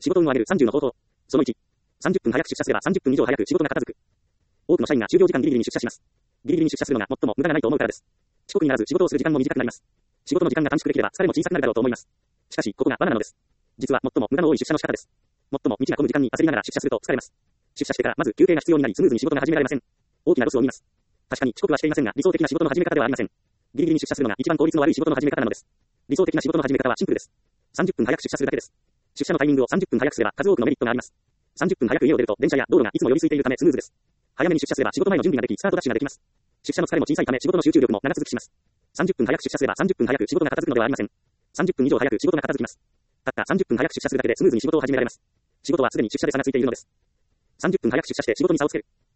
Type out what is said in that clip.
仕事運を上げる30の方法。その1。30分早く出社すれば30分以上早く仕事が片付く。多くの社員が就業時間ギリギリに出社します。ギリギリに出社するのが最も無駄がないと思うからです。遅刻にならず仕事をする時間も短くなります。仕事の時間が短縮できれば疲れも小さくなるだろうと思います。しかし、ここが罠なのです。実は最も無駄の多い出社の仕方です。最も道が混む時間に焦りながら出社すると疲れます。出社してからまず休憩が必要になりスムーズに仕事が始められません。大きなロスを見ます。確かに遅刻はしていませんが理想的な仕事の始め方ではありません。ギリギリに出社するのが一番効率の悪い仕事の始め方なのです。理想的な仕事の始め方はシンプルです。30分早く出社するだけです。出社のタイミングを30分早くすれば数多くのメリットがあります。30分早く家を出ると電車や道路がいつも寄り付いているためスムーズです。早めに出社すれば仕事前の準備ができスタートダッシュができます。出社の疲れも小さいため仕事の集中力も長続きします。30分早く出社すれば30分早く仕事が片付くのではありません。30分以上早く仕事が片付きます。たった30分早く出社するだけでスムーズに仕事を始められます。仕事はすでに出社で差がついているのです。30分早く出社して仕事に差をつける。